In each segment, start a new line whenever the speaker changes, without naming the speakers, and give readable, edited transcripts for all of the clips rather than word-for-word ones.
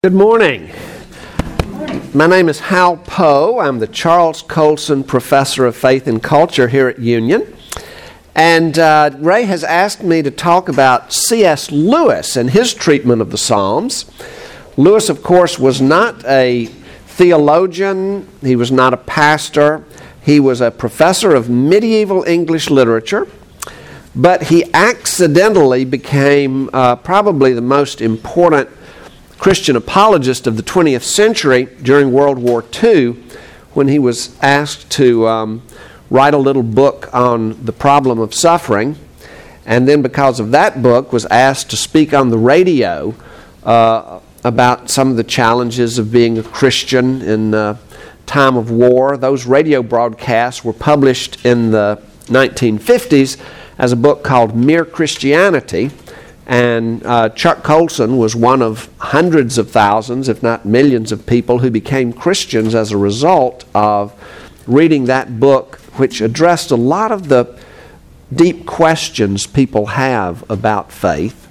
Good morning. My name is Hal Poe. I'm the Charles Colson Professor of Faith and Culture here at Union. And Ray has asked me to talk about C.S. Lewis and his treatment of the Psalms. Lewis, of course, was not a theologian. He was not a pastor. He was a professor of medieval English literature. But he accidentally became probably the most important Christian apologist of the 20th century during World War II, when he was asked to write a little book on the problem of suffering, and then because of that book was asked to speak on the radio about some of the challenges of being a Christian in time of war. Those radio broadcasts were published in the 1950s as a book called Mere Christianity. And Chuck Colson was one of hundreds of thousands, if not millions of people who became Christians as a result of reading that book, which addressed a lot of the deep questions people have about faith.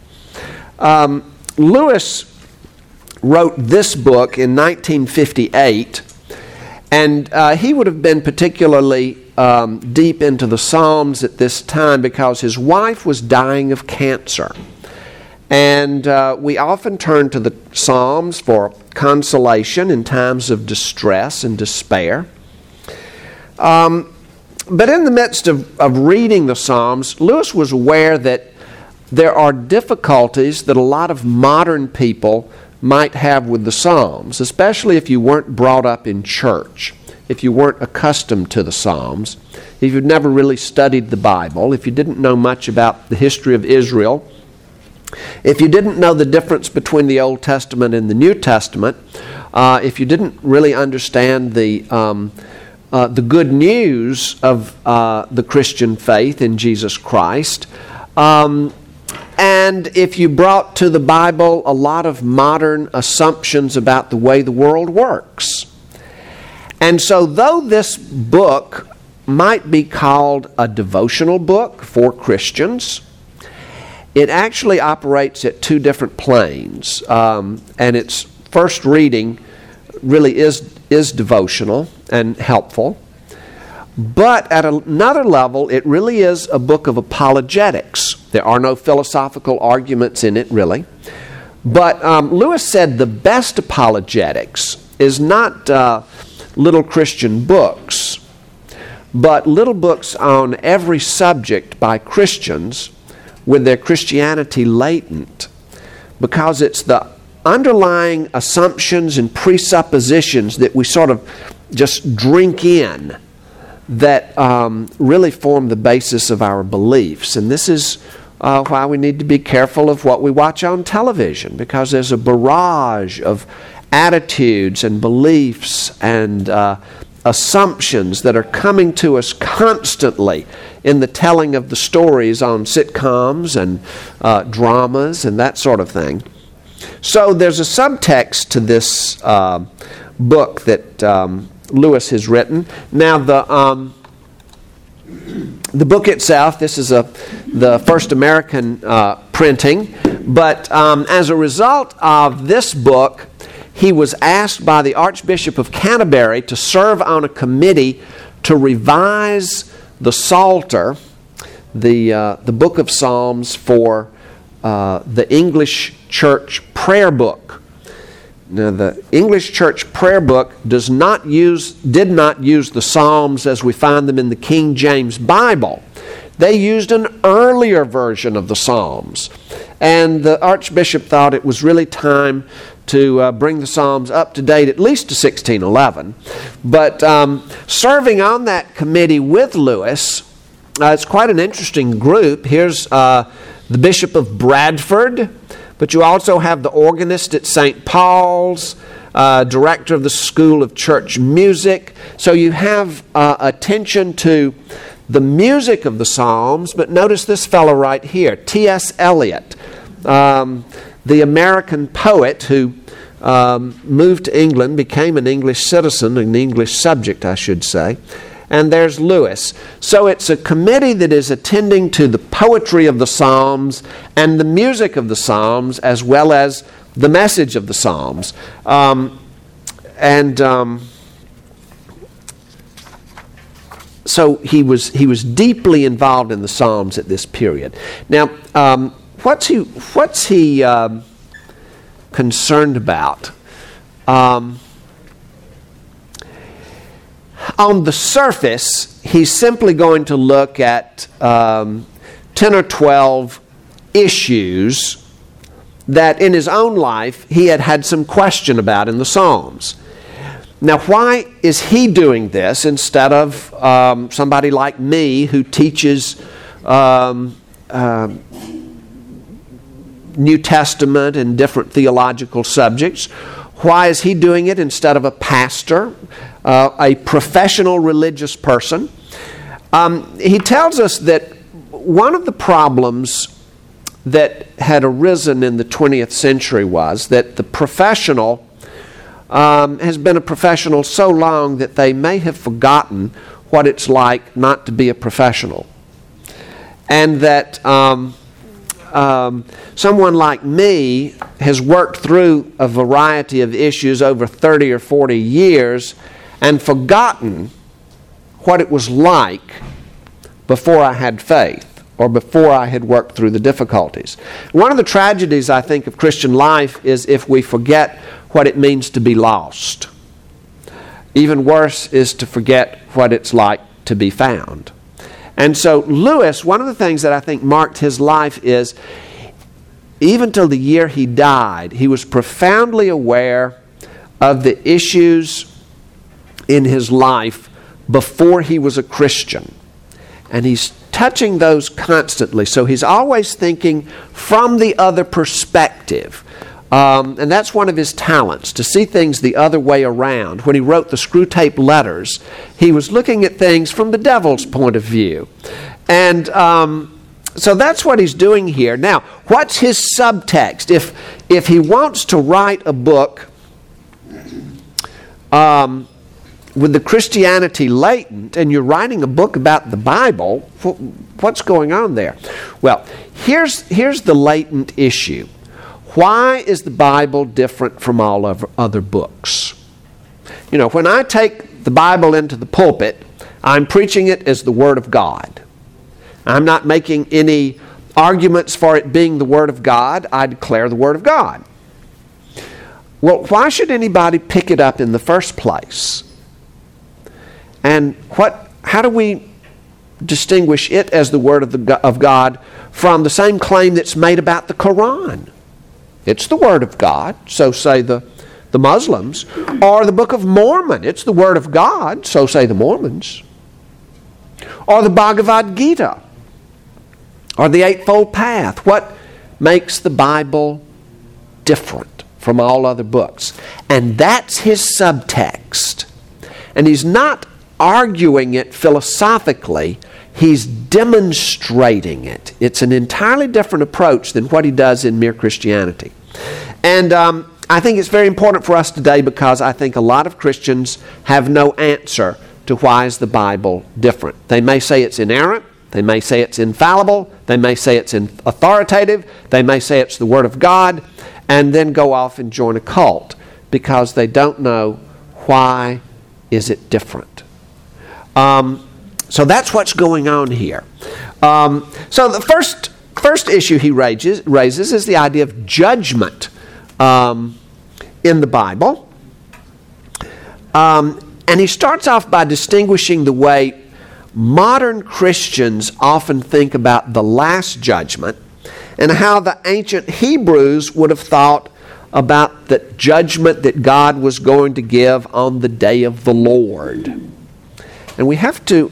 Lewis wrote this book in 1958, and he would have been particularly deep into the Psalms at this time because his wife was dying of cancer. And we often turn to the Psalms for consolation in times of distress and despair. But in the midst of reading the Psalms, Lewis was aware that there are difficulties that a lot of modern people might have with the Psalms, especially if you weren't brought up in church, if you weren't accustomed to the Psalms, if you'd never really studied the Bible, if you didn't know much about the history of Israel, if you didn't know the difference between the Old Testament and the New Testament, if you didn't really understand the good news of the Christian faith in Jesus Christ, and if you brought to the Bible a lot of modern assumptions about the way the world works. And so though this book might be called a devotional book for Christians, it actually operates at two different planes, and its first reading really is devotional and helpful. But at another level, it really is a book of apologetics. There are no philosophical arguments in it, really. But Lewis said the best apologetics is not little Christian books, but little books on every subject by Christians with their Christianity latent, because it's the underlying assumptions and presuppositions that we sort of just drink in that really form the basis of our beliefs. And this is why we need to be careful of what we watch on television, because there's a barrage of attitudes and beliefs and assumptions that are coming to us constantly in the telling of the stories on sitcoms and dramas and that sort of thing. So there's a subtext to this book that Lewis has written. Now the book itself, this is the first American printing, but as a result of this book, he was asked by the Archbishop of Canterbury to serve on a committee to revise the Psalter, the book of Psalms, for the English Church Prayer Book. Now, the English Church Prayer Book did not use the Psalms as we find them in the King James Bible. They used an earlier version of the Psalms. And the Archbishop thought it was really time to bring the Psalms up to date, at least to 1611. But serving on that committee with Lewis, it's quite an interesting group. Here's the Bishop of Bradford, but you also have the organist at St. Paul's, director of the School of Church Music. So you have attention to the music of the Psalms, but notice this fellow right here, T.S. Eliot, the American poet who moved to England, became an English citizen, an English subject, I should say. And there's Lewis. So it's a committee that is attending to the poetry of the Psalms and the music of the Psalms, as well as the message of the Psalms. So he was deeply involved in the Psalms at this period. Now, what's he concerned about? On the surface, he's simply going to look at 10 or 12 issues that in his own life he had some question about in the Psalms. Now, why is he doing this instead of somebody like me who teaches New Testament and different theological subjects? Why is he doing it instead of a pastor, a professional religious person? He tells us that one of the problems that had arisen in the 20th century was that the professional has been a professional so long that they may have forgotten what it's like not to be a professional. And that someone like me has worked through a variety of issues over 30 or 40 years and forgotten what it was like before I had faith or before I had worked through the difficulties. One of the tragedies, I think, of Christian life is if we forget what it means to be lost. Even worse is to forget what it's like to be found. And so Lewis, one of the things that I think marked his life is, even till the year he died, he was profoundly aware of the issues in his life before he was a Christian. And he's touching those constantly. So he's always thinking from the other perspective. And that's one of his talents, to see things the other way around. When he wrote the Screwtape Letters, he was looking at things from the devil's point of view. And so that's what he's doing here. Now, what's his subtext? If he wants to write a book with the Christianity latent, and you're writing a book about the Bible, what's going on there? Well, here's the latent issue. Why is the Bible different from all other books? You know, when I take the Bible into the pulpit, I'm preaching it as the Word of God. I'm not making any arguments for it being the Word of God. I declare the Word of God. Well, why should anybody pick it up in the first place? And how do we distinguish it as the Word of God from the same claim that's made about the Quran? It's the Word of God, so say the Muslims. Or the Book of Mormon, it's the Word of God, so say the Mormons. Or the Bhagavad Gita, or the Eightfold Path. What makes the Bible different from all other books? And that's his subtext. And he's not arguing it philosophically, he's demonstrating it. It's an entirely different approach than what he does in Mere Christianity. And I think it's very important for us today, because I think a lot of Christians have no answer to why is the Bible different. They may say it's inerrant, they may say it's infallible, they may say it's authoritative, they may say it's the Word of God, and then go off and join a cult because they don't know why is it different. So that's what's going on here. So the first issue he raises is the idea of judgment in the Bible. And he starts off by distinguishing the way modern Christians often think about the last judgment and how the ancient Hebrews would have thought about the judgment that God was going to give on the day of the Lord. And we have to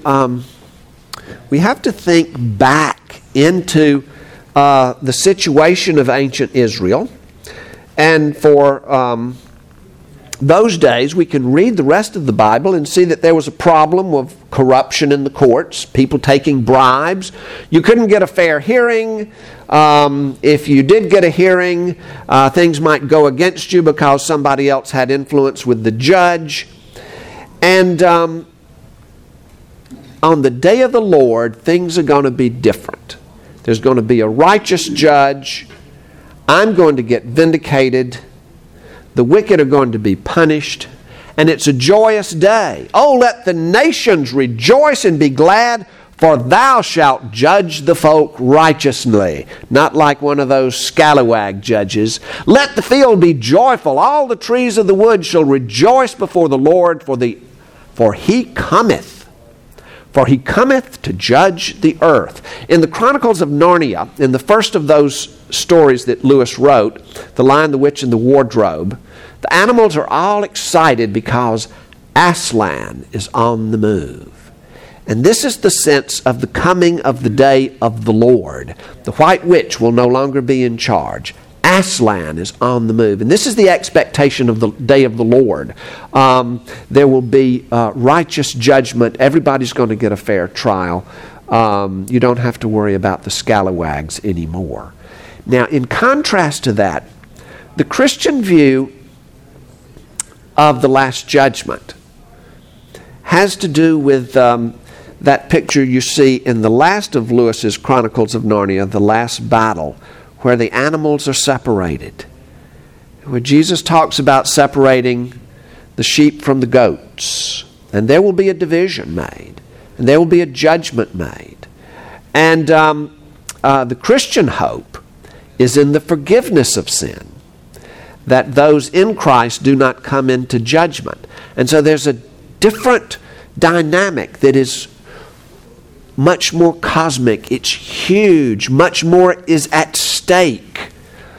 think back into the situation of ancient Israel. And for those days, we can read the rest of the Bible and see that there was a problem of corruption in the courts, people taking bribes. You couldn't get a fair hearing. If you did get a hearing, things might go against you because somebody else had influence with the judge. And on the day of the Lord, things are going to be different. There's going to be a righteous judge, I'm going to get vindicated. The wicked are going to be punished. And it's a joyous day. Oh, let the nations rejoice and be glad, for thou shalt judge the folk righteously. Not like one of those scallywag judges. Let the field be joyful. All the trees of the wood shall rejoice before the Lord, for he cometh. For he cometh to judge the earth. In the Chronicles of Narnia, in the first of those stories that Lewis wrote, The Lion, the Witch, and the Wardrobe, the animals are all excited because Aslan is on the move. And this is the sense of the coming of the day of the Lord. The White Witch will no longer be in charge. Aslan is on the move. And this is the expectation of the day of the Lord. There will be righteous judgment. Everybody's going to get a fair trial. You don't have to worry about the scalawags anymore. Now, in contrast to that, the Christian view of the Last Judgment has to do with that picture you see in the last of Lewis's Chronicles of Narnia, the last battle, where the animals are separated. Where Jesus talks about separating the sheep from the goats. And there will be a division made. And there will be a judgment made. And the Christian hope is in the forgiveness of sin, that those in Christ do not come into judgment. And so there's a different dynamic that is much more cosmic. It's huge. Much more is at stake,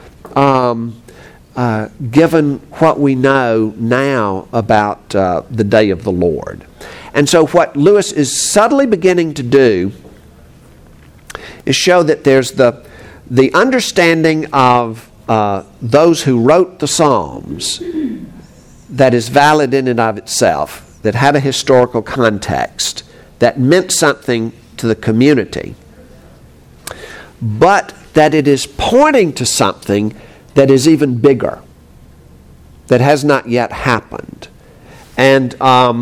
given what we know now about the day of the Lord. And so what Lewis is subtly beginning to do is show that there's the understanding of those who wrote the Psalms that is valid in and of itself, that had a historical context, that meant something to the community, but that it is pointing to something that is even bigger, that has not yet happened. And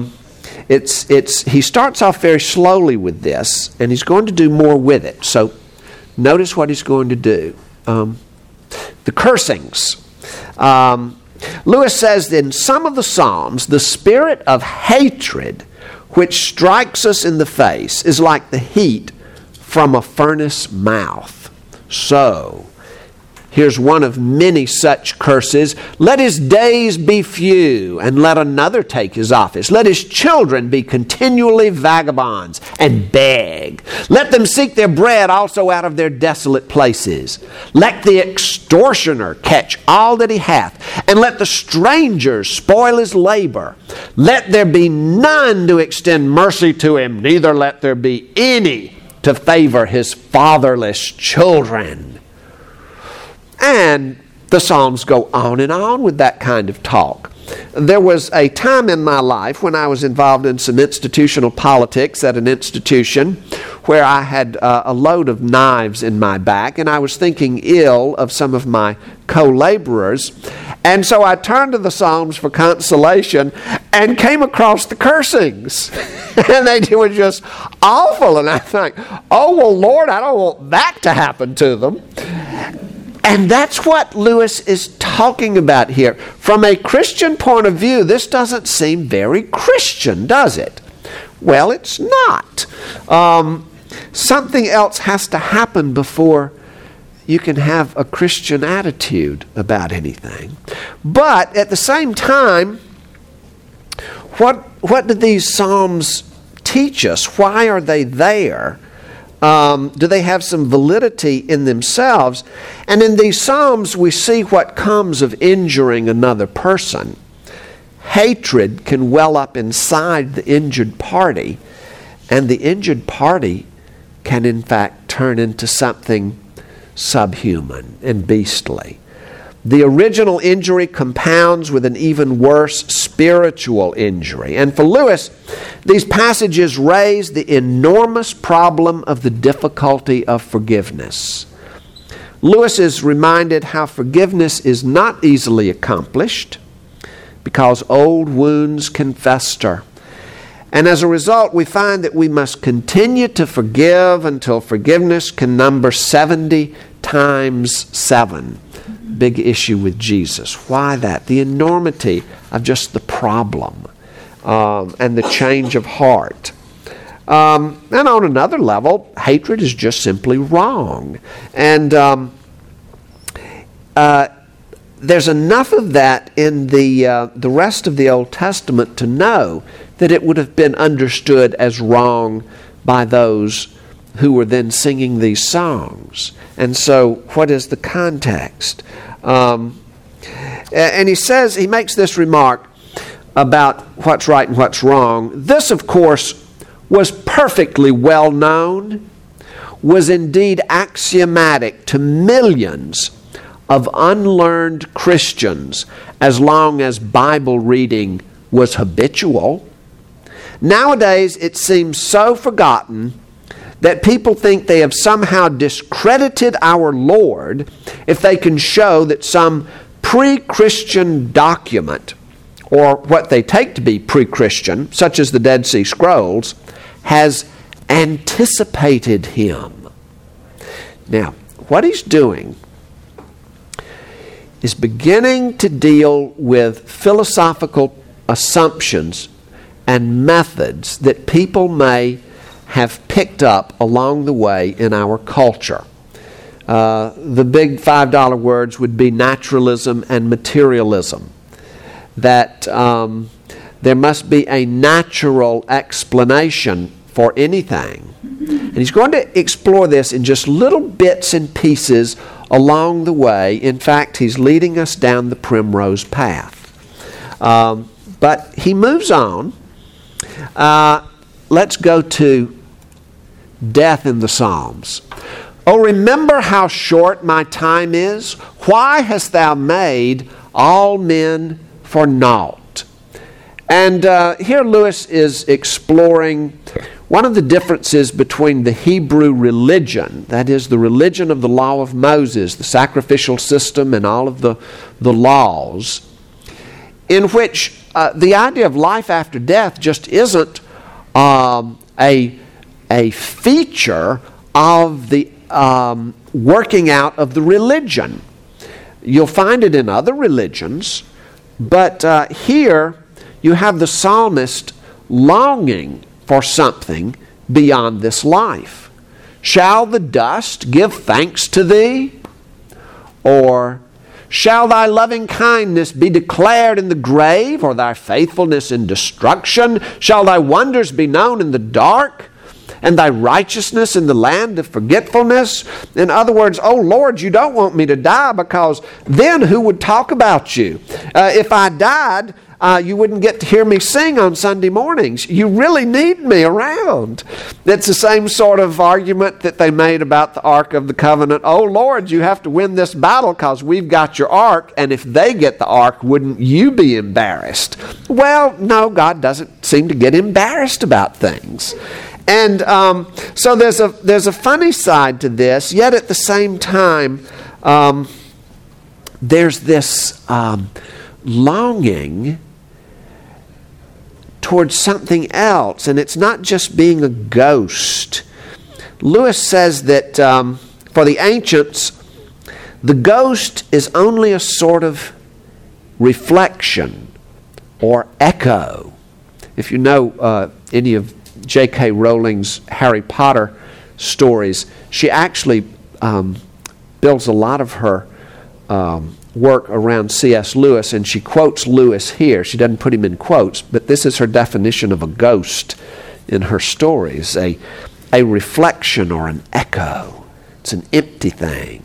he starts off very slowly with this, and he's going to do more with it. So notice what he's going to do. The cursings. Lewis says that in some of the Psalms, the spirit of hatred which strikes us in the face is like the heat from a furnace mouth. So, here's one of many such curses. Let his days be few, and let another take his office. Let his children be continually vagabonds and beg. Let them seek their bread also out of their desolate places. Let the extortioner catch all that he hath, and let the stranger spoil his labor. Let there be none to extend mercy to him, neither let there be any to favor his fatherless children. And the Psalms go on and on with that kind of talk. There was a time in my life when I was involved in some institutional politics at an institution where I had a load of knives in my back, and I was thinking ill of some of my co-laborers. And so I turned to the Psalms for consolation and came across the cursings. And they were just awful. And I think, oh, well, Lord, I don't want that to happen to them. And that's what Lewis is talking about here. From a Christian point of view, this doesn't seem very Christian, does it? Well, it's not. Something else has to happen before you can have a Christian attitude about anything. But at the same time, what do these Psalms teach us? Why are they there? Do they have some validity in themselves? And in these Psalms, we see what comes of injuring another person. Hatred can well up inside the injured party, and the injured party can in fact turn into something subhuman and beastly. The original injury compounds with an even worse spiritual injury. And for Lewis, these passages raise the enormous problem of the difficulty of forgiveness. Lewis is reminded how forgiveness is not easily accomplished because old wounds can fester. And as a result, we find that we must continue to forgive until forgiveness can number 70 times 7. Big issue with Jesus. Why that? The enormity of just the problem and the change of heart. And on another level, hatred is just simply wrong. And there's enough of that in the rest of the Old Testament to know that it would have been understood as wrong by those who were then singing these songs. And so, what is the context? And he makes this remark about what's right and what's wrong. This, of course, was perfectly well known, was indeed axiomatic to millions of unlearned Christians as long as Bible reading was habitual. Nowadays, it seems so forgotten that people think they have somehow discredited our Lord if they can show that some pre-Christian document, or what they take to be pre-Christian, such as the Dead Sea Scrolls, has anticipated him. Now, what he's doing is beginning to deal with philosophical assumptions and methods that people may have picked up along the way in our culture. The big $5 words would be naturalism and materialism. That there must be a natural explanation for anything. And he's going to explore this in just little bits and pieces along the way. In fact, he's leading us down the primrose path. But he moves on. Let's go to death in the Psalms. Oh, remember how short my time is? Why hast thou made all men for naught? And here Lewis is exploring one of the differences between the Hebrew religion, that is the religion of the law of Moses, the sacrificial system and all of the laws, in which the idea of life after death just isn't a feature of the working out of the religion. You'll find it in other religions, but here you have the psalmist longing for something beyond this life. Shall the dust give thanks to thee? Or shall thy loving kindness be declared in the grave, or thy faithfulness in destruction? Shall thy wonders be known in the dark, and thy righteousness in the land of forgetfulness? In other words, oh Lord, you don't want me to die, because then who would talk about you? If I died, you wouldn't get to hear me sing on Sunday mornings. You really need me around. It's the same sort of argument that they made about the Ark of the Covenant. Oh Lord, you have to win this battle because we've got your Ark, and if they get the Ark, wouldn't you be embarrassed? Well, no, God doesn't seem to get embarrassed about things. And so there's a funny side to this, yet at the same time, there's this longing towards something else, and it's not just being a ghost. Lewis says that for the ancients, the ghost is only a sort of reflection or echo. If you know any of J.K. Rowling's Harry Potter stories, she actually builds a lot of her work around C.S. Lewis, and she quotes Lewis here. She doesn't put him in quotes, but this is her definition of a ghost in her stories, a reflection or an echo. It's an empty thing.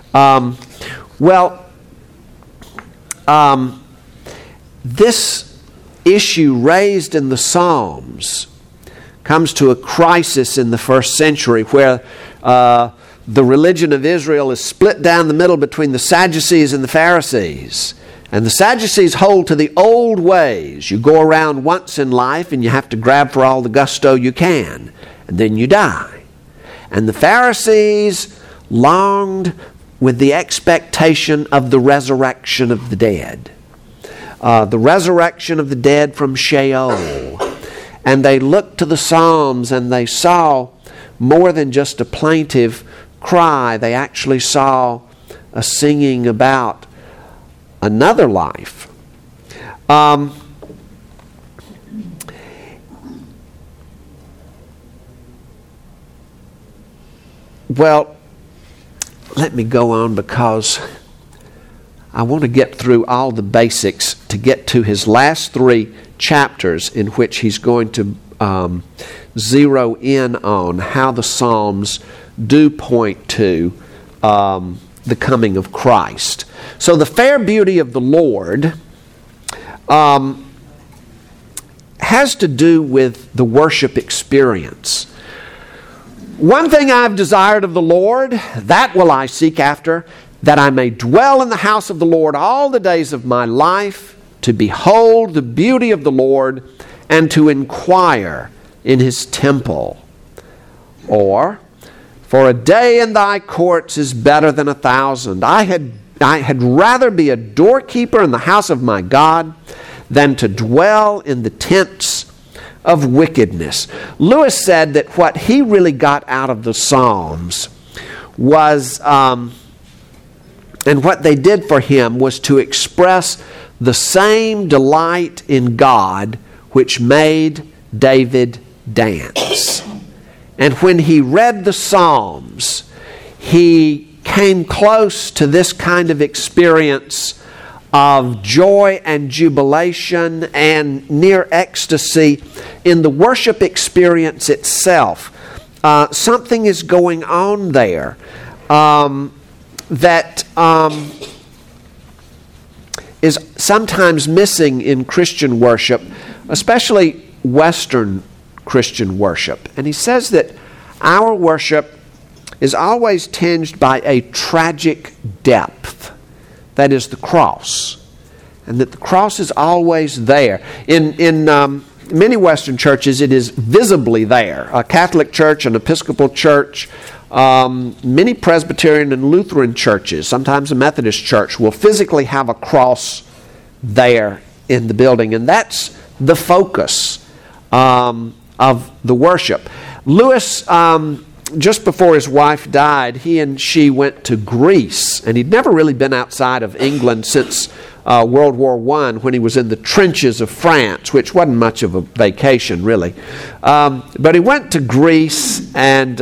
This issue raised in the Psalms comes to a crisis in the first century where the religion of Israel is split down the middle between the Sadducees and the Pharisees. And the Sadducees hold to the old ways. You go around once in life and you have to grab for all the gusto you can, and then you die. And the Pharisees longed with the expectation of the resurrection of the dead. The resurrection of the dead from Sheol. And they looked to the Psalms and they saw more than just a plaintive cry. They actually saw a singing about another life. Well, let me go on because I want to get through all the basics to get to his last 3 chapters in which he's going to zero in on how the Psalms do point to the coming of Christ. So the fair beauty of the Lord has to do with the worship experience. One thing I've desired of the Lord, that will I seek after, that I may dwell in the house of the Lord all the days of my life, to behold the beauty of the Lord, and to inquire in his temple. Or, for a day in thy courts is better than 1,000. I had rather be a doorkeeper in the house of my God than to dwell in the tents of wickedness. Lewis said that what he really got out of the Psalms was, and what they did for him was to express the same delight in God which made David dance. And when he read the Psalms, he came close to this kind of experience of joy and jubilation and near ecstasy in the worship experience itself. Something is going on there that is sometimes missing in Christian worship, especially Western Christian worship. And he says that our worship is always tinged by a tragic depth. That is the cross. And that the cross is always there. In many Western churches, it is visibly there. A Catholic church, an Episcopal church, many Presbyterian and Lutheran churches, sometimes a Methodist church, will physically have a cross there in the building. And that's the focus of the worship. Lewis, just before his wife died, he and she went to Greece. And he'd never really been outside of England since World War I, when he was in the trenches of France, which wasn't much of a vacation, really. But he went to Greece, and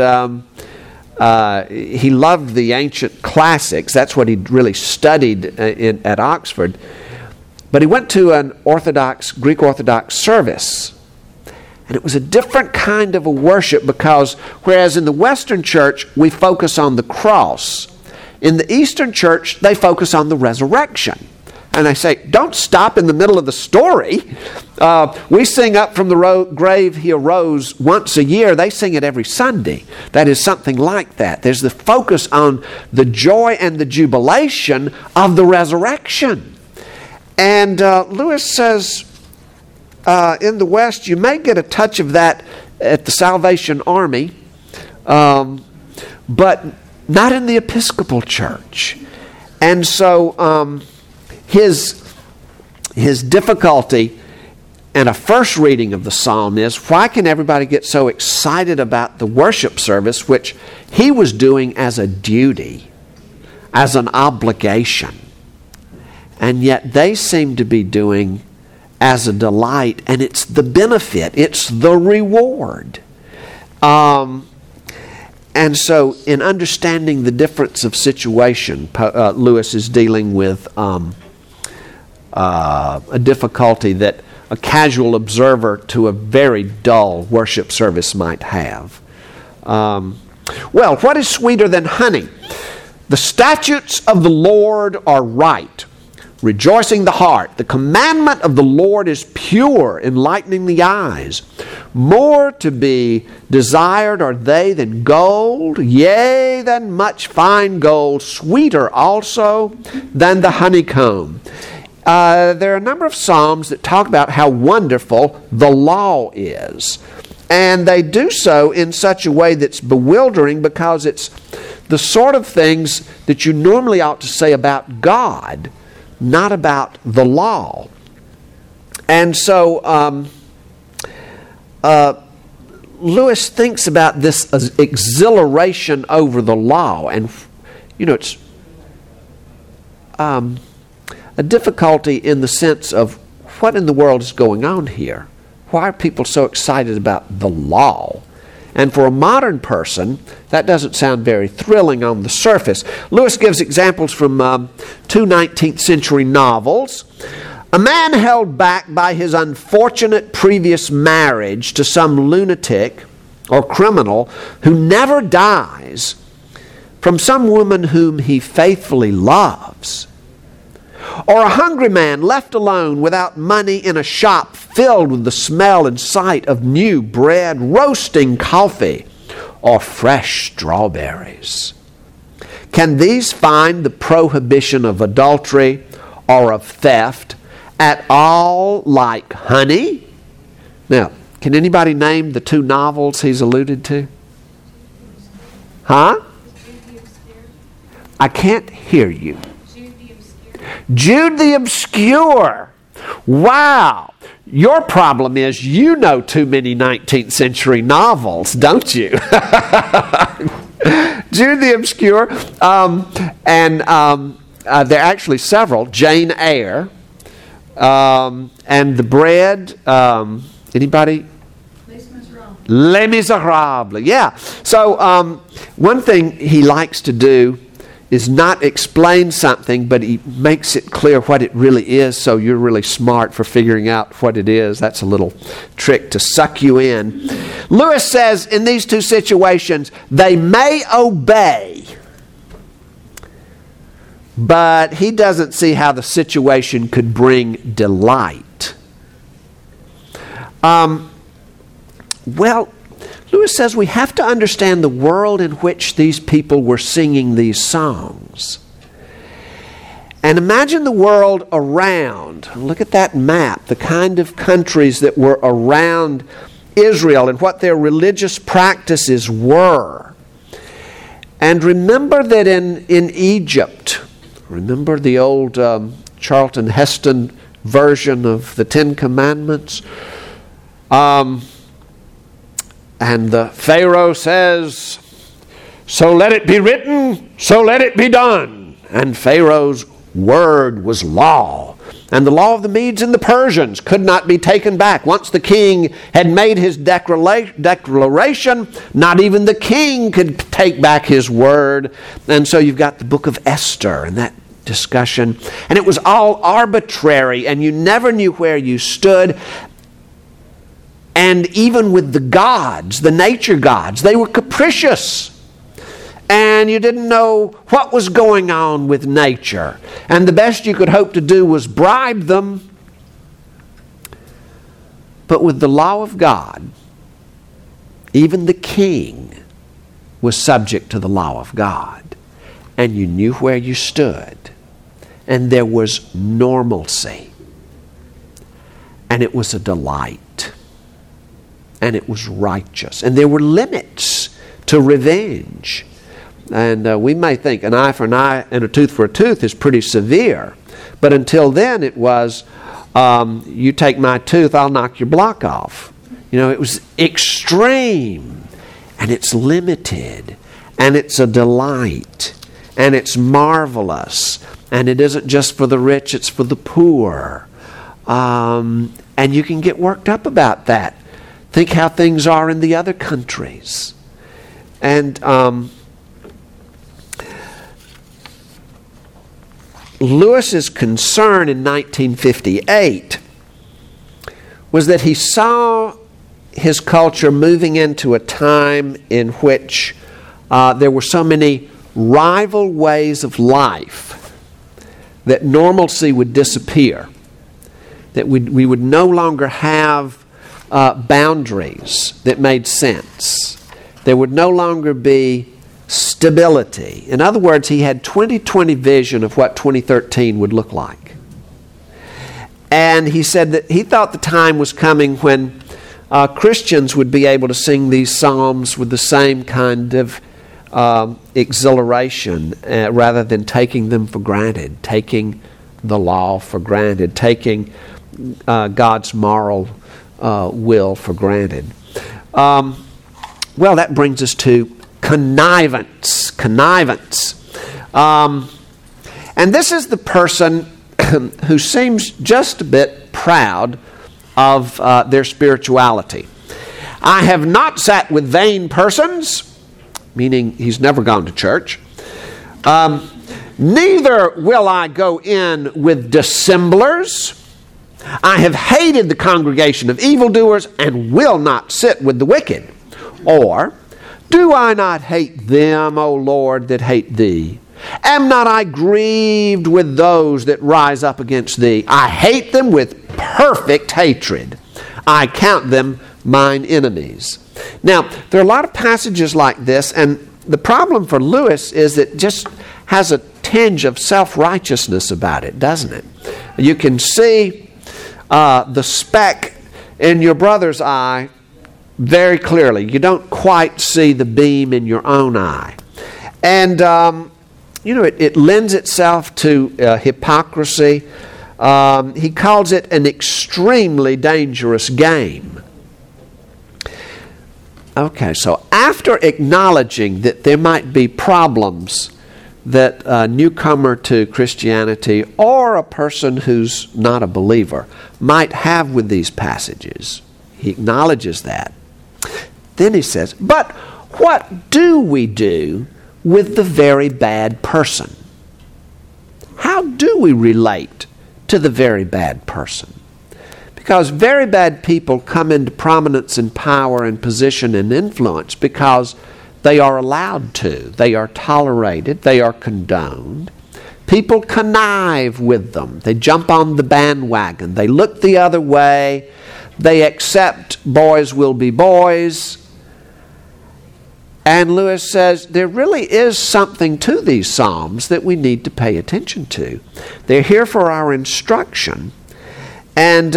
he loved the ancient classics. That's what he'd really studied at Oxford. But he went to an Greek Orthodox service. And it was a different kind of a worship, because whereas in the Western church we focus on the cross, in the Eastern church they focus on the resurrection. And they say, don't stop in the middle of the story. We sing Up from the Grave He Arose once a year. They sing it every Sunday. That is something like that. There's the focus on the joy and the jubilation of the resurrection. And Lewis says, in the West, you may get a touch of that at the Salvation Army, but not in the Episcopal Church. And so his difficulty in a first reading of the psalm is, why can everybody get so excited about the worship service, which he was doing as a duty, as an obligation, and yet they seem to be doing as a delight, and it's the benefit, it's the reward. And so in understanding the difference of situation, Lewis is dealing with a difficulty that a casual observer to a very dull worship service might have. Well, what is sweeter than honey? The statutes of the Lord are right, rejoicing the heart. The commandment of the Lord is pure, enlightening the eyes. More to be desired are they than gold, yea, than much fine gold, sweeter also than the honeycomb. There are a number of psalms that talk about how wonderful the law is. And they do so in such a way that's bewildering, because it's the sort of things that you normally ought to say about God, not about the law. And so Lewis thinks about this as exhilaration over the law. And, it's a difficulty in the sense of what in the world is going on here? Why are people so excited about the law? And for a modern person, that doesn't sound very thrilling on the surface. Lewis gives examples from two 19th century novels. A man held back by his unfortunate previous marriage to some lunatic or criminal who never dies from some woman whom he faithfully loves. Or a hungry man left alone without money in a shop filled with the smell and sight of new bread, roasting coffee, or fresh strawberries. Can these find the prohibition of adultery or of theft at all like honey? Now, can anybody name the two novels he's alluded to? Huh? I can't hear you. Jude the Obscure. Wow. Your problem is you know too many 19th century novels, don't you? Jude the Obscure. And there are actually several. Jane Eyre. And The Bread. Anybody? Les Miserables. Yeah. So one thing he likes to do is not explain something, but he makes it clear what it really is, so you're really smart for figuring out what it is. That's a little trick to suck you in. Lewis says in these two situations, they may obey, but he doesn't see how the situation could bring delight. Lewis says we have to understand the world in which these people were singing these songs. And imagine the world around. Look at that map, the kind of countries that were around Israel and what their religious practices were. And remember that in Egypt, remember the old Charlton Heston version of the Ten Commandments? And the Pharaoh says, "So let it be written, so let it be done." And Pharaoh's word was law. And the law of the Medes and the Persians could not be taken back. Once the king had made his declaration, not even the king could take back his word. And so you've got the book of Esther and that discussion. And it was all arbitrary, and you never knew where you stood. And even with the gods, the nature gods, they were capricious. And you didn't know what was going on with nature. And the best you could hope to do was bribe them. But with the law of God, even the king was subject to the law of God. And you knew where you stood. And there was normalcy. And it was a delight. And it was righteous. And there were limits to revenge. And we may think an eye for an eye and a tooth for a tooth is pretty severe. But until then it was, you take my tooth, I'll knock your block off. It was extreme. And it's limited. And it's a delight. And it's marvelous. And it isn't just for the rich, it's for the poor. And you can get worked up about that. Think how things are in the other countries. And Lewis's concern in 1958 was that he saw his culture moving into a time in which there were so many rival ways of life that normalcy would disappear, that we would no longer have boundaries that made sense. There would no longer be stability. In other words, he had 20/20 vision of what 2013 would look like. And he said that he thought the time was coming when Christians would be able to sing these psalms with the same kind of exhilaration rather than taking them for granted, taking the law for granted, taking God's moral will for granted. Well, that brings us to connivance. Connivance. And this is the person who seems just a bit proud of their spirituality. I have not sat with vain persons, meaning he's never gone to church. Neither will I go in with dissemblers. I have hated the congregation of evildoers and will not sit with the wicked. Or, do I not hate them, O Lord, that hate thee? Am not I grieved with those that rise up against thee? I hate them with perfect hatred. I count them mine enemies. Now, there are a lot of passages like this, and the problem for Lewis is it just has a tinge of self-righteousness about it, doesn't it? You can see the speck in your brother's eye very clearly. You don't quite see the beam in your own eye. And, it lends itself to hypocrisy. He calls it an extremely dangerous game. Okay, so after acknowledging that there might be problems that a newcomer to Christianity or a person who's not a believer might have with these passages, he acknowledges that. Then he says, but what do we do with the very bad person? How do we relate to the very bad person? Because very bad people come into prominence and power and position and influence because they are allowed to. They are tolerated. They are condoned. People connive with them. They jump on the bandwagon. They look the other way. They accept boys will be boys. And Lewis says there really is something to these Psalms that we need to pay attention to. They're here for our instruction. And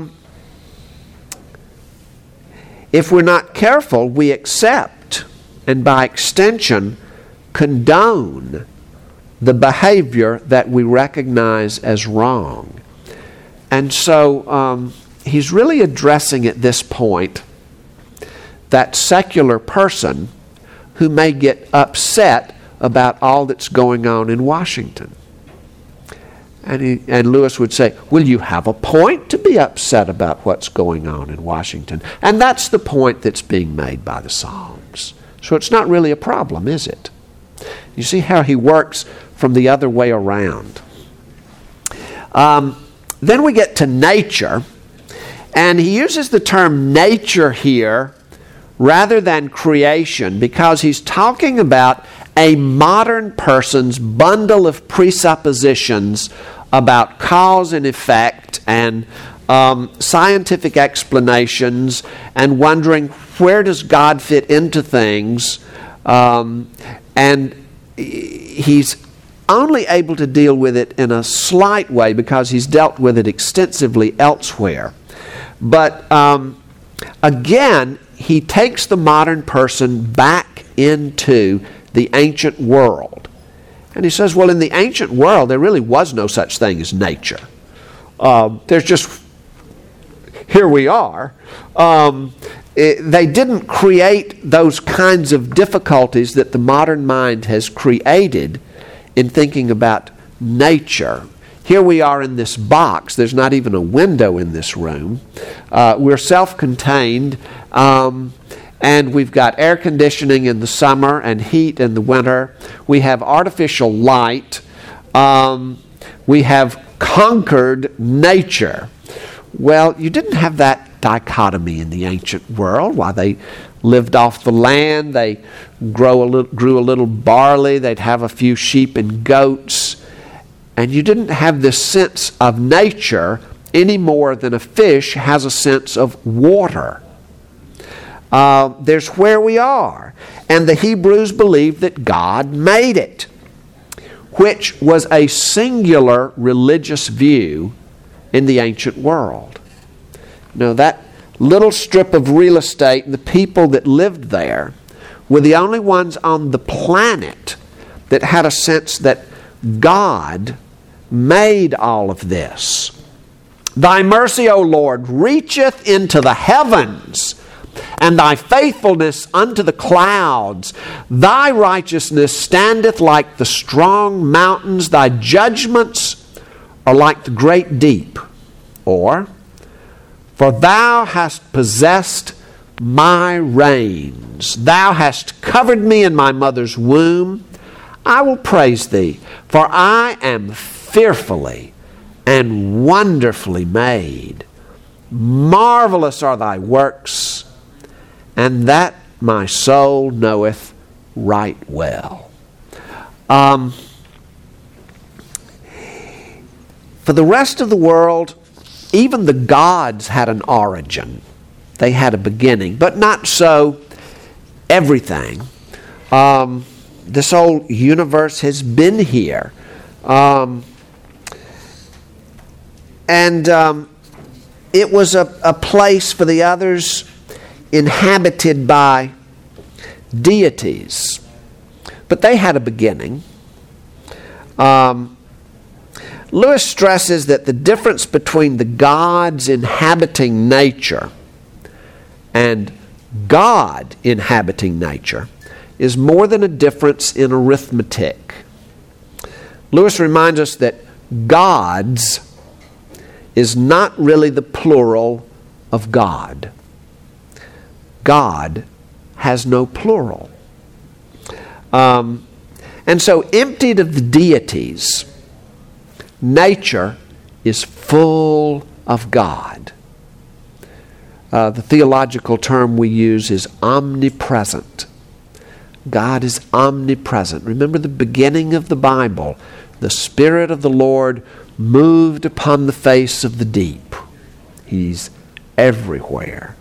if we're not careful, we accept and by extension condone the behavior that we recognize as wrong. And so he's really addressing at this point that secular person who may get upset about all that's going on in Washington. And Lewis would say, well, you have a point to be upset about what's going on in Washington. And that's the point that's being made by the Psalms. So it's not really a problem, is it? You see how he works from the other way around. Then we get to nature. And he uses the term nature here rather than creation because he's talking about a modern person's bundle of presuppositions about cause and effect and scientific explanations and wondering where does God fit into things. And he's only able to deal with it in a slight way because he's dealt with it extensively elsewhere. But again, he takes the modern person back into the ancient world. And he says, well, in the ancient world, there really was no such thing as nature. There's just, here we are. They didn't create those kinds of difficulties that the modern mind has created in thinking about nature. Here we are in this box. There's not even a window in this room. We're self-contained. And we've got air conditioning in the summer and heat in the winter. We have artificial light. We have conquered nature. Well, you didn't have that dichotomy in the ancient world. While they lived off the land, they grew a little barley. They'd have a few sheep and goats. And you didn't have this sense of nature any more than a fish has a sense of water. There's where we are. And the Hebrews believed that God made it, which was a singular religious view in the ancient world. Now, that little strip of real estate and the people that lived there were the only ones on the planet that had a sense that God made all of this. Thy mercy, O Lord, reacheth into the heavens. and thy faithfulness unto the clouds. Thy righteousness standeth like the strong mountains. Thy judgments are like the great deep. Or, for thou hast possessed my reins. Thou hast covered me in my mother's womb. I will praise thee, for I am fearfully and wonderfully made. Marvelous are thy works, and that my soul knoweth right well. For the rest of the world, even the gods had an origin. They had a beginning, but not so everything. This whole universe has been here. It was a place for the others inhabited by deities. But they had a beginning. Lewis stresses that the difference between the gods inhabiting nature and God inhabiting nature is more than a difference in arithmetic. Lewis reminds us that gods is not really the plural of God. God has no plural. And so, emptied of the deities, nature is full of God. The theological term we use is omnipresent. God is omnipresent. Remember the beginning of the Bible. The Spirit of the Lord moved upon the face of the deep. He's everywhere.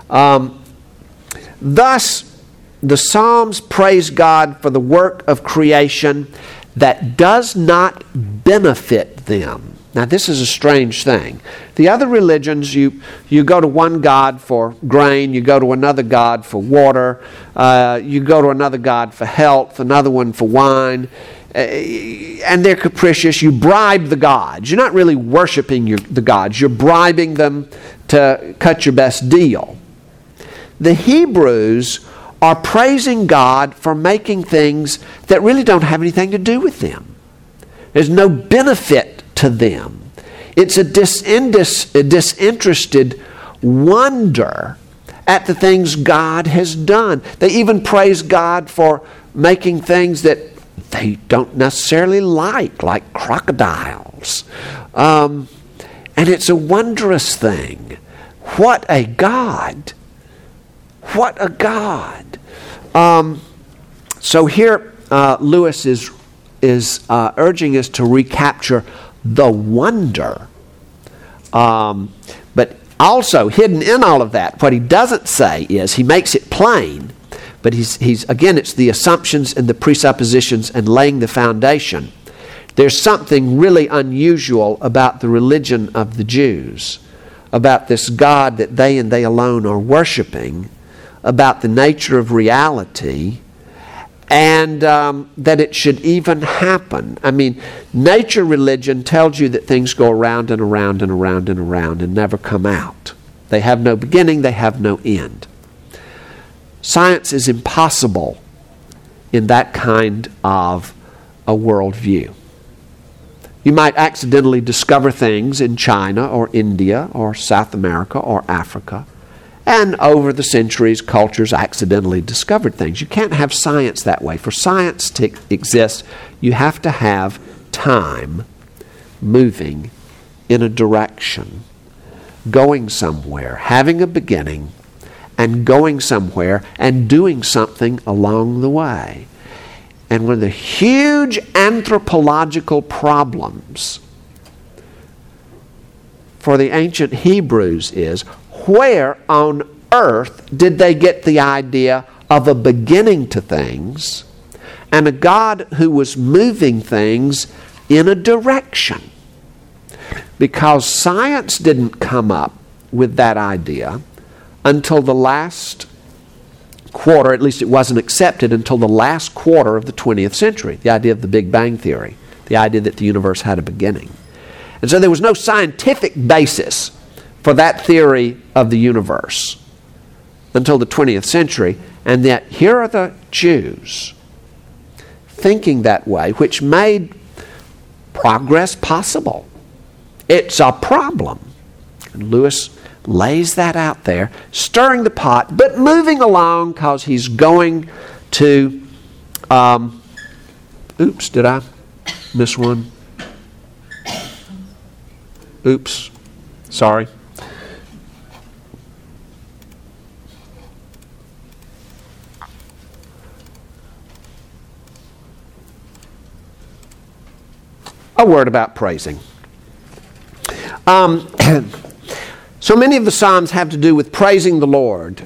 Thus, the Psalms praise God for the work of creation that does not benefit them. Now, this is a strange thing. The other religions, you go to one god for grain, you go to another god for water, you go to another god for health, another one for wine, and they're capricious. You bribe the gods. You're not really worshiping the gods. You're bribing them to cut your best deal. The Hebrews are praising God for making things that really don't have anything to do with them. There's no benefit to them. It's a disinterested wonder at the things God has done. They even praise God for making things that they don't necessarily like crocodiles. And it's a wondrous thing. What a God! What a God! So here Lewis is urging us to recapture the wonder. But also hidden in all of that, what he doesn't say is, he makes it plain, but he's again, it's the assumptions and the presuppositions and laying the foundation. There's something really unusual about the religion of the Jews, about this God that they and they alone are worshiping, about the nature of reality, and that it should even happen. I mean, nature religion tells you that things go around and around and around and around and never come out. They have no beginning, they have no end. Science is impossible in that kind of a worldview. You might accidentally discover things in China or India or South America or Africa, and over the centuries, cultures accidentally discovered things. You can't have science that way. For science to exist, you have to have time moving in a direction, going somewhere, having a beginning, and going somewhere, and doing something along the way. And one of the huge anthropological problems for the ancient Hebrews is, where on earth did they get the idea of a beginning to things and a God who was moving things in a direction? Because science didn't come up with that idea until the last quarter, at least it wasn't accepted until the last quarter of the 20th century, the idea of the Big Bang Theory, the idea that the universe had a beginning. And so there was no scientific basis for that theory of the universe until the 20th century, and yet here are the Jews thinking that way, which made progress possible. It's a problem. And Lewis lays that out there, stirring the pot, but moving along because he's going to... oops, did I miss one? Oops, sorry. A word about praising. So many of the Psalms have to do with praising the Lord.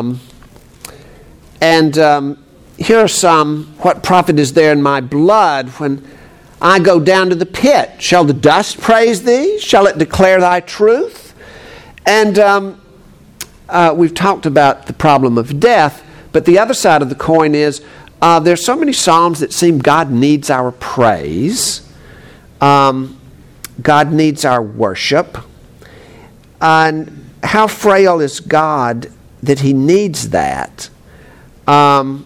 Here are some. What profit is there in my blood when I go down to the pit? Shall the dust praise thee? Shall it declare thy truth? And we've talked about the problem of death, but the other side of the coin is there's so many Psalms that seem God needs our praise. God needs our worship. And how frail is God that He needs that? The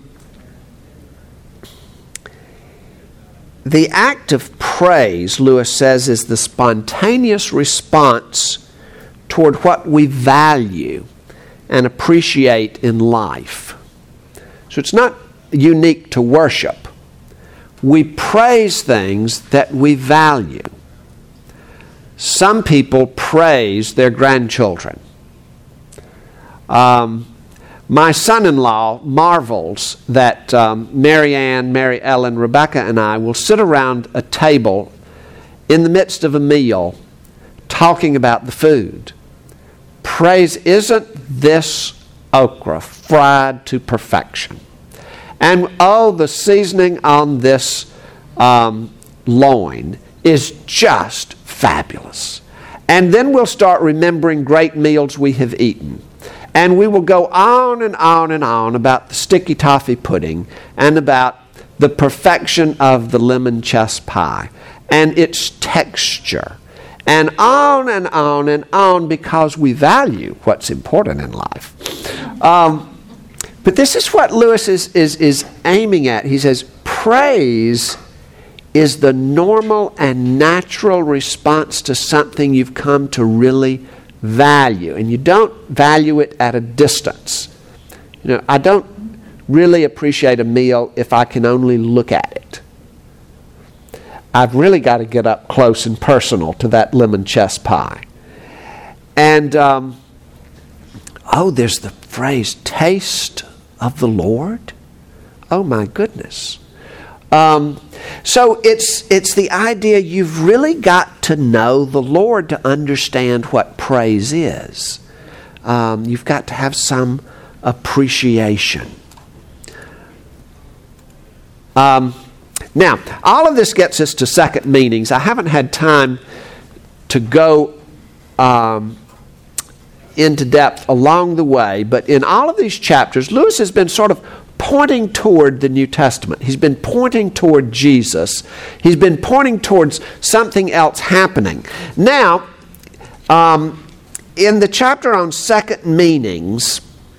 act of praise, Lewis says, is the spontaneous response toward what we value and appreciate in life. So it's not unique to worship. We praise things that we value. Some people praise their grandchildren. My son-in-law marvels that Mary Ann, Mary Ellen, Rebecca, and I will sit around a table in the midst of a meal talking about the food. Praise, isn't this okra fried to perfection? And oh, the seasoning on this loin is just fabulous. And then we'll start remembering great meals we have eaten. And we will go on and on and on about the sticky toffee pudding and about the perfection of the lemon chess pie and its texture. And on and on and on, because we value what's important in life. But this is what Lewis is aiming at. He says, praise is the normal and natural response to something you've come to really value. And you don't value it at a distance. You know, I don't really appreciate a meal if I can only look at it. I've really got to get up close and personal to that lemon chess pie. And, there's the phrase, taste of the Lord. Oh my goodness. So it's the idea you've really got to know the Lord to understand what praise is. You've got to have some appreciation. Now, all of this gets us to second meanings. I haven't had time to go into depth along the way, but in all of these chapters, Lewis has been sort of pointing toward the New Testament. He's been pointing toward Jesus. He's been pointing towards something else happening. Now, in the chapter on second meanings,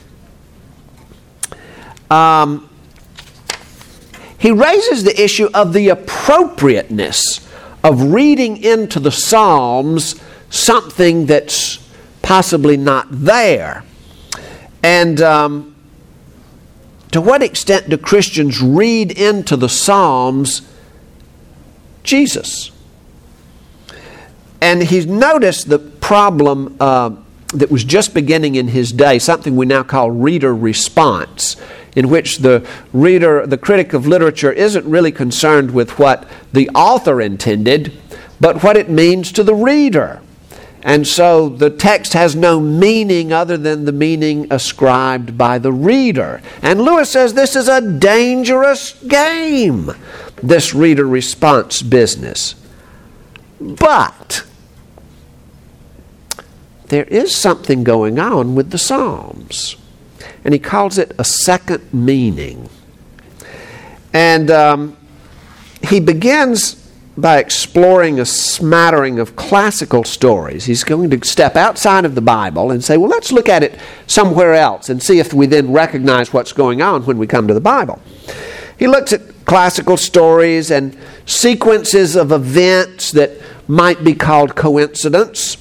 he raises the issue of the appropriateness of reading into the Psalms something that's possibly not there. And to what extent do Christians read into the Psalms Jesus? And he's noticed the problem that was just beginning in his day, something we now call reader response, in which the reader, the critic of literature, isn't really concerned with what the author intended, but what it means to the reader. And so the text has no meaning other than the meaning ascribed by the reader. And Lewis says this is a dangerous game, this reader response business. But there is something going on with the Psalms. And he calls it a second meaning. And he begins by exploring a smattering of classical stories. He's going to step outside of the Bible and say, well, let's look at it somewhere else and see if we then recognize what's going on when we come to the Bible. He looks at classical stories and sequences of events that might be called coincidence.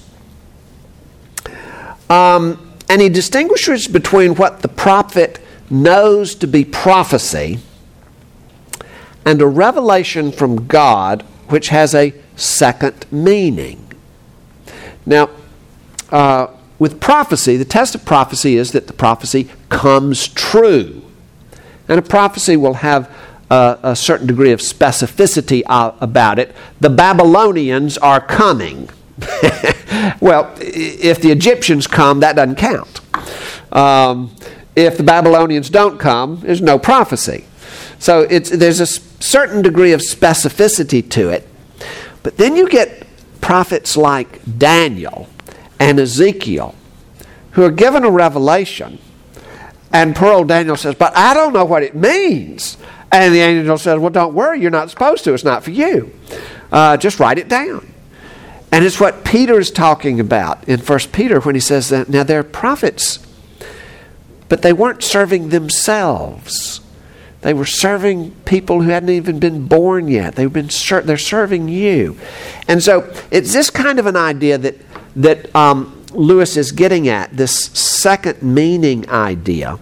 And he distinguishes between what the prophet knows to be prophecy and a revelation from God which has a second meaning. Now, with prophecy, the test of prophecy is that the prophecy comes true. And a prophecy will have a certain degree of specificity about it. The Babylonians are coming. Well, if the Egyptians come, that doesn't count. If the Babylonians don't come, there's no prophecy. So there's a certain degree of specificity to it. But then you get prophets like Daniel and Ezekiel who are given a revelation. And poor old Daniel says, but I don't know what it means. And the angel says, well, don't worry, you're not supposed to. It's not for you. Just write it down. And it's what Peter is talking about in 1 Peter when he says that, now they're prophets, but they weren't serving themselves. They were serving people who hadn't even been born yet. They're serving you. And so it's this kind of an idea that Lewis is getting at, this second meaning idea.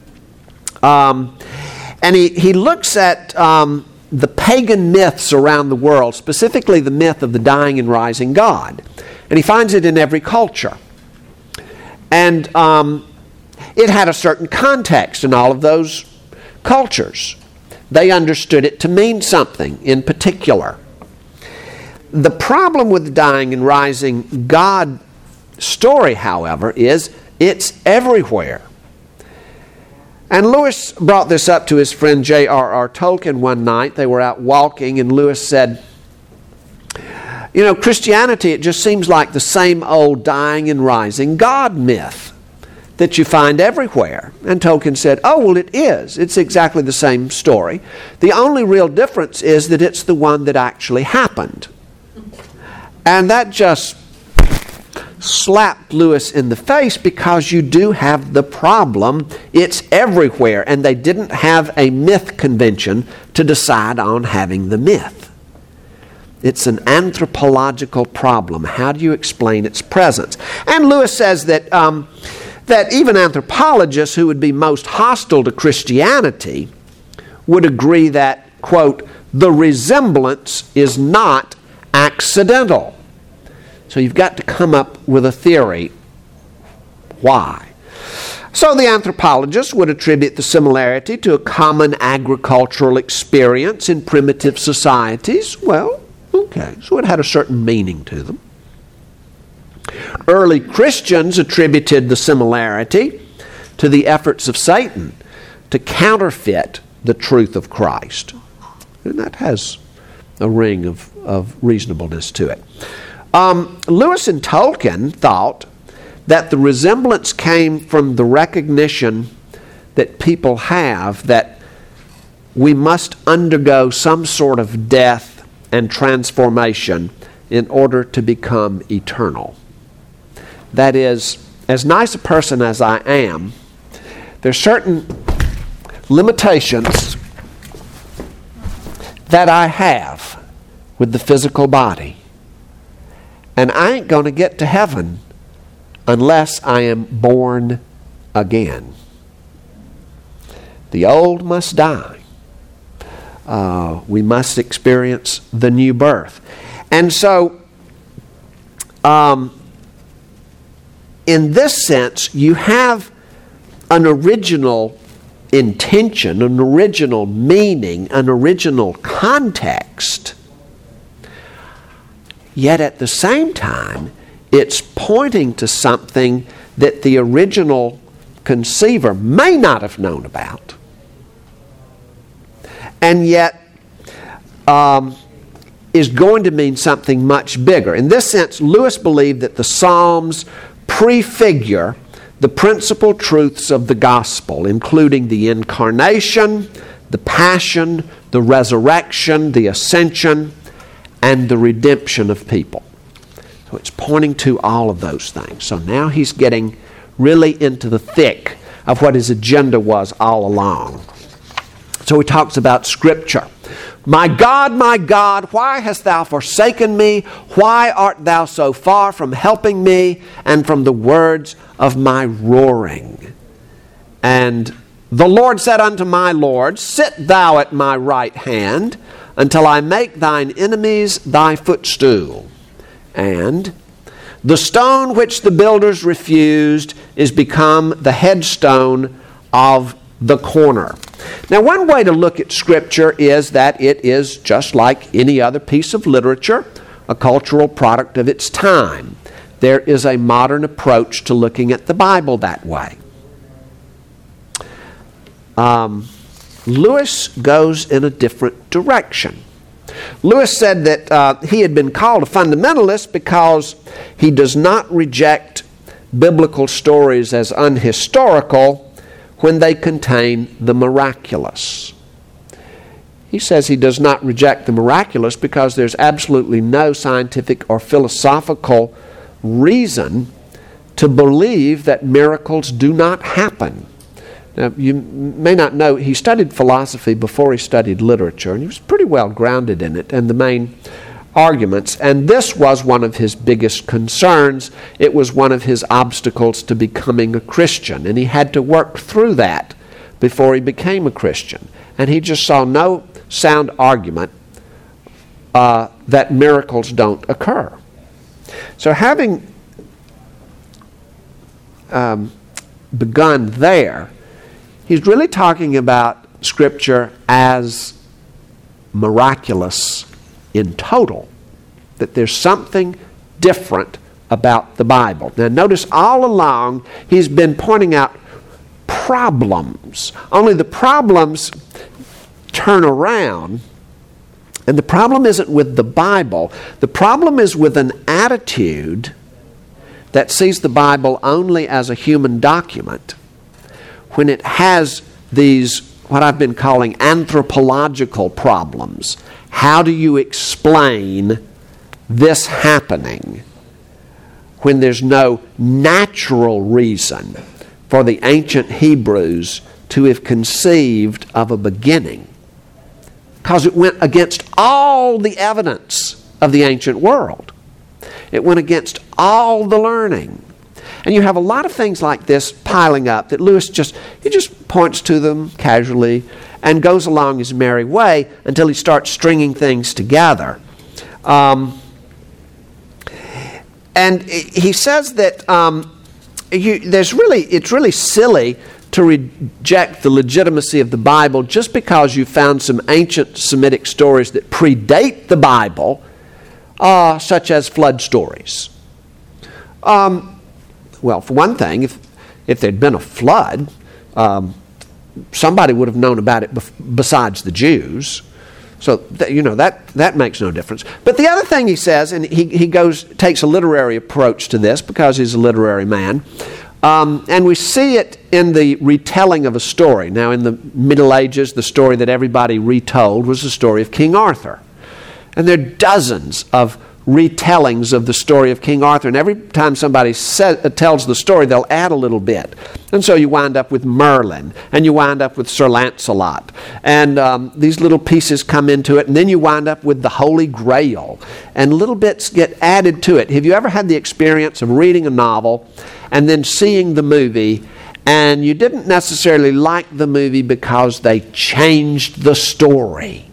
And he looks at the pagan myths around the world, specifically the myth of the dying and rising God. And he finds it in every culture. And it had a certain context in all of those cultures. They understood it to mean something in particular. The problem with the dying and rising God story, however, is it's everywhere. And Lewis brought this up to his friend J.R.R. Tolkien one night. They were out walking, and Lewis said, you know, Christianity, it just seems like the same old dying and rising God myth that you find everywhere. And Tolkien said, oh, well, it is. It's exactly the same story. The only real difference is that it's the one that actually happened. And that just slapped Lewis in the face, because you do have the problem. It's everywhere, and they didn't have a myth convention to decide on having the myth. It's an anthropological problem. How do you explain its presence? And Lewis says that that even anthropologists who would be most hostile to Christianity would agree that, quote, the resemblance is not accidental. So you've got to come up with a theory. Why? So the anthropologists would attribute the similarity to a common agricultural experience in primitive societies. Well, okay, so it had a certain meaning to them. Early Christians attributed the similarity to the efforts of Satan to counterfeit the truth of Christ. And that has a ring of reasonableness to it. Lewis and Tolkien thought that the resemblance came from the recognition that people have that we must undergo some sort of death and transformation in order to become eternal. That is, as nice a person as I am, there's certain limitations that I have with the physical body. And I ain't going to get to heaven unless I am born again. The old must die. We must experience the new birth. And so, in this sense, you have an original intention, an original meaning, an original context. Yet at the same time, it's pointing to something that the original conceiver may not have known about. And yet is going to mean something much bigger. In this sense, Lewis believed that the Psalms prefigure the principal truths of the gospel, including the incarnation, the passion, the resurrection, the ascension, and the redemption of people. So it's pointing to all of those things. So now he's getting really into the thick of what his agenda was all along. So he talks about Scripture. My God, why hast thou forsaken me? Why art thou so far from helping me and from the words of my roaring? And the Lord said unto my Lord, sit thou at my right hand until I make thine enemies thy footstool. And the stone which the builders refused is become the headstone of the corner. Now, one way to look at Scripture is that it is just like any other piece of literature, a cultural product of its time. There is a modern approach to looking at the Bible that way. Lewis goes in a different direction. Lewis said that he had been called a fundamentalist because he does not reject biblical stories as unhistorical when they contain the miraculous. He says he does not reject the miraculous because there's absolutely no scientific or philosophical reason to believe that miracles do not happen. Now, you may not know, he studied philosophy before he studied literature, and he was pretty well grounded in it and the main arguments. And this was one of his biggest concerns. It was one of his obstacles to becoming a Christian, and he had to work through that before he became a Christian. And he just saw no sound argument that miracles don't occur. So having begun there, he's really talking about Scripture as miraculous in total, that there's something different about the Bible. Now notice all along he's been pointing out problems. Only the problems turn around, and the problem isn't with the Bible. The problem is with an attitude that sees the Bible only as a human document, when it has these, what I've been calling anthropological problems. How do you explain this happening when there's no natural reason for the ancient Hebrews to have conceived of a beginning? Because it went against all the evidence of the ancient world. It went against all the learning. And you have a lot of things like this piling up that Lewis just points to them casually and goes along his merry way until he starts stringing things together. And he says that it's really silly to reject the legitimacy of the Bible just because you found some ancient Semitic stories that predate the Bible, such as flood stories. Well, for one thing, if there'd been a flood, somebody would have known about it besides the Jews. So that makes no difference. But the other thing he says, and he takes a literary approach to this because he's a literary man, and we see it in the retelling of a story. Now, in the Middle Ages, the story that everybody retold was the story of King Arthur, and there are dozens of retellings of the story of King Arthur, and every time somebody tells the story, they'll add a little bit. And so you wind up with Merlin, and you wind up with Sir Lancelot, and these little pieces come into it, and then you wind up with the Holy Grail, and little bits get added to it. Have you ever had the experience of reading a novel and then seeing the movie, and you didn't necessarily like the movie because they changed the story?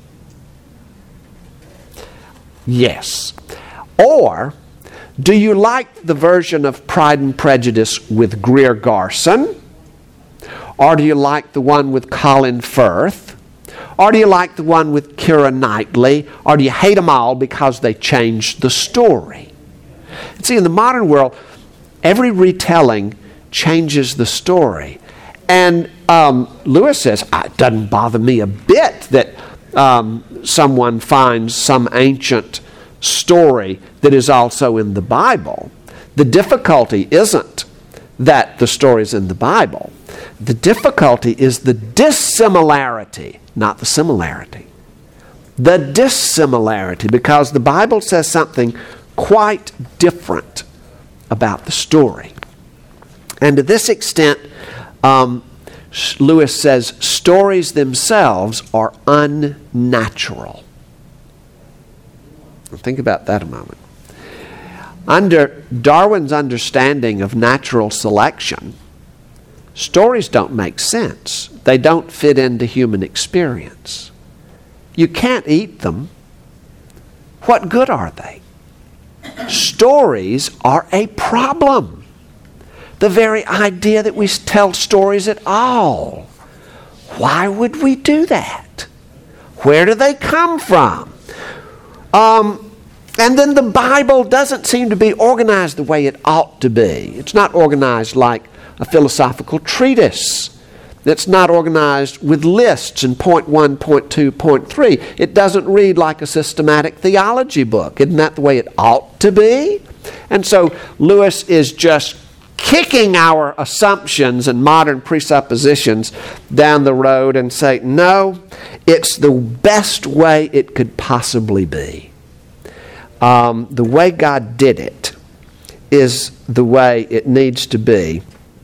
Yes. Or do you like the version of Pride and Prejudice with Greer Garson? Or do you like the one with Colin Firth? Or do you like the one with Keira Knightley? Or do you hate them all because they changed the story? And see, in the modern world, every retelling changes the story. And Lewis says, it doesn't bother me a bit that someone finds some ancient story that is also in the Bible. The difficulty isn't that the story is in the Bible. The difficulty is the dissimilarity, not the similarity. the dissimilarity, because the Bible says something quite different about the story. And to this extent, Lewis says stories themselves are unnatural. Think about that a moment. Under Darwin's understanding of natural selection, stories don't make sense. They don't fit into human experience. You can't eat them. What good are they? Stories are a problem. The very idea that we tell stories at all. Why would we do that? Where do they come from? And then the Bible doesn't seem to be organized the way it ought to be. It's not organized like a philosophical treatise. It's not organized with lists in point 1, point 2, point 3. It doesn't read like a systematic theology book. Isn't that the way it ought to be? And so Lewis is just kicking our assumptions and modern presuppositions down the road and say, no, it's the best way it could possibly be. The way God did it is the way it needs to be.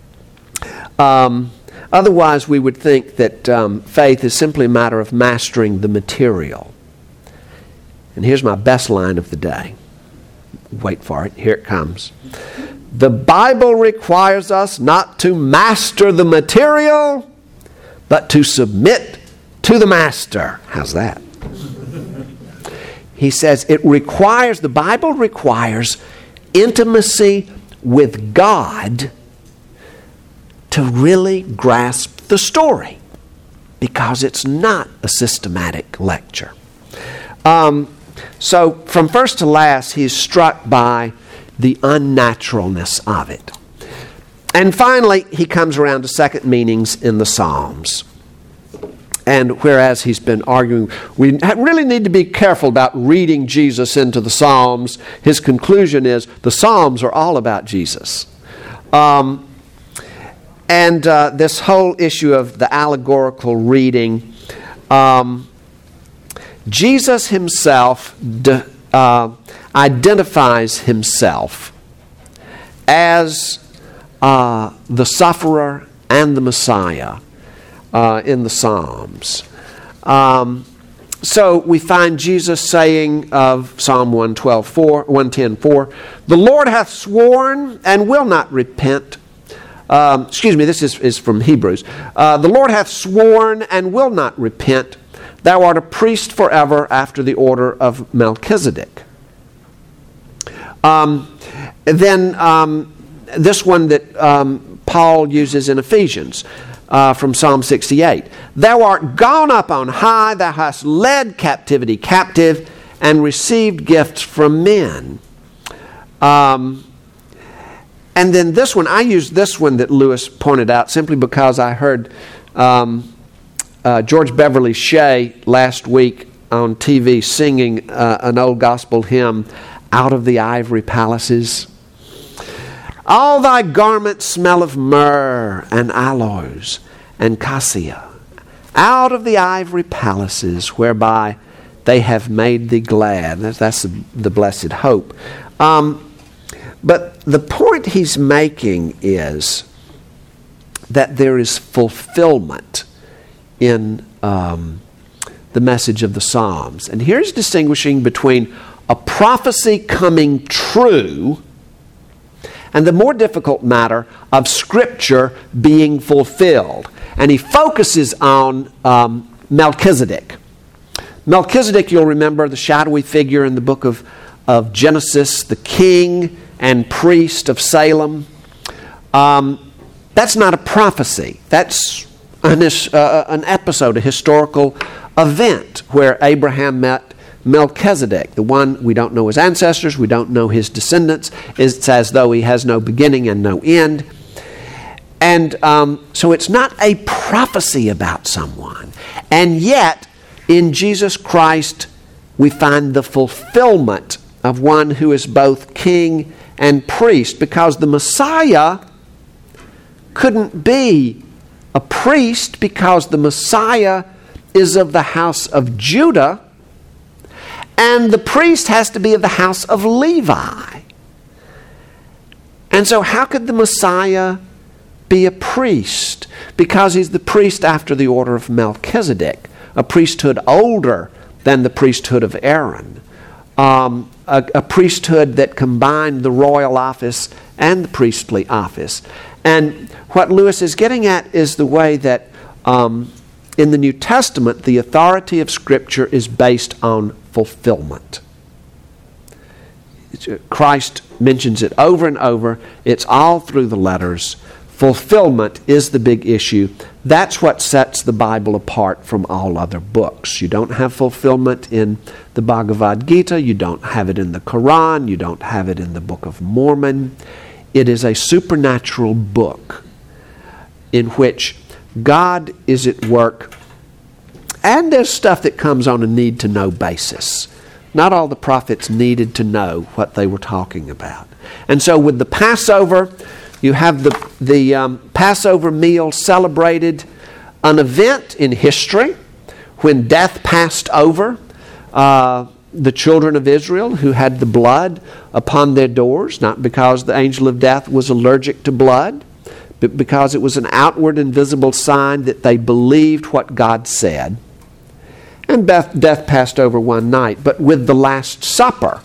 Otherwise, we would think that faith is simply a matter of mastering the material. And here's my best line of the day. Wait for it. Here it comes. The Bible requires us not to master the material, but to submit to the master. How's that? He says the Bible requires intimacy with God to really grasp the story, because it's not a systematic lecture. So from first to last, he's struck by the unnaturalness of it. And finally, he comes around to second meanings in the Psalms. And whereas he's been arguing, we really need to be careful about reading Jesus into the Psalms, his conclusion is the Psalms are all about Jesus. This whole issue of the allegorical reading, Jesus himself identifies himself as the sufferer and the Messiah in the Psalms. So we find Jesus saying of Psalm 110:4, the Lord hath sworn and will not repent. This is from Hebrews. The Lord hath sworn and will not repent. Thou art a priest forever after the order of Melchizedek. This one that Paul uses in Ephesians. From Psalm 68. Thou art gone up on high, thou hast led captivity captive, and received gifts from men. And then this one, I used this one that Lewis pointed out simply because I heard George Beverly Shea last week on TV singing an old gospel hymn, Out of the Ivory Palaces. All thy garments smell of myrrh and aloes and cassia, out of the ivory palaces whereby they have made thee glad. That's the blessed hope. But the point he's making is that there is fulfillment in the message of the Psalms. And here's distinguishing between a prophecy coming true and the more difficult matter of Scripture being fulfilled. And he focuses on Melchizedek. Melchizedek, you'll remember, the shadowy figure in the book of Genesis, the king and priest of Salem. That's not a prophecy. That's an episode, a historical event where Abraham met Melchizedek, the one we don't know his ancestors, we don't know his descendants. It's as though he has no beginning and no end. And so it's not a prophecy about someone. And yet, in Jesus Christ, we find the fulfillment of one who is both king and priest, because the Messiah couldn't be a priest because the Messiah is of the house of Judah And the priest has to be of the house of Levi. And so how could the Messiah be a priest? Because he's the priest after the order of Melchizedek, a priesthood older than the priesthood of Aaron, a priesthood that combined the royal office and the priestly office. And what Lewis is getting at is the way that in the New Testament, the authority of Scripture is based on fulfillment. Christ mentions it over and over. It's all through the letters. Fulfillment is the big issue. That's what sets the Bible apart from all other books. You don't have fulfillment in the Bhagavad Gita. You don't have it in the Quran. You don't have it in the Book of Mormon. It is a supernatural book in which God is at work, and there's stuff that comes on a need-to-know basis. Not all the prophets needed to know what they were talking about. And so with the Passover, you have the Passover meal celebrated, an event in history when death passed over the children of Israel who had the blood upon their doors, not because the angel of death was allergic to blood, but because it was an outward and visible sign that they believed what God said. And death passed over one night. But with the Last Supper,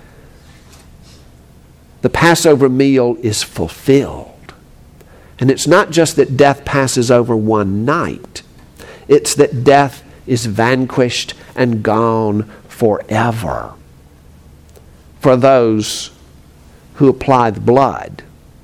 the Passover meal is fulfilled. And it's not just that death passes over one night. It's that death is vanquished and gone forever for those who apply the blood,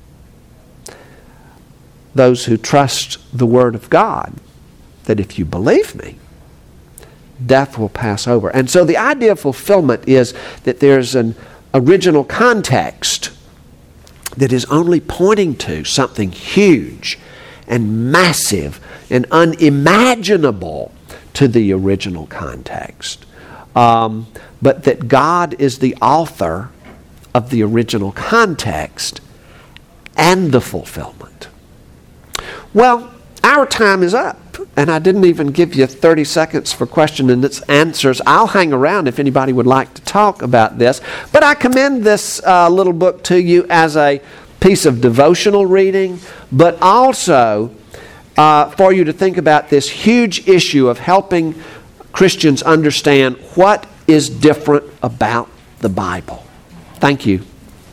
those who trust the Word of God, that if you believe me, death will pass over. And so the idea of fulfillment is that there's an original context that is only pointing to something huge and massive and unimaginable to the original context. But that God is the author of the original context and the fulfillment. Well, our time is up, and I didn't even give you 30 seconds for question and its answers. I'll hang around if anybody would like to talk about this. But I commend this little book to you as a piece of devotional reading, but also for you to think about this huge issue of helping Christians understand what is different about the Bible. Thank you.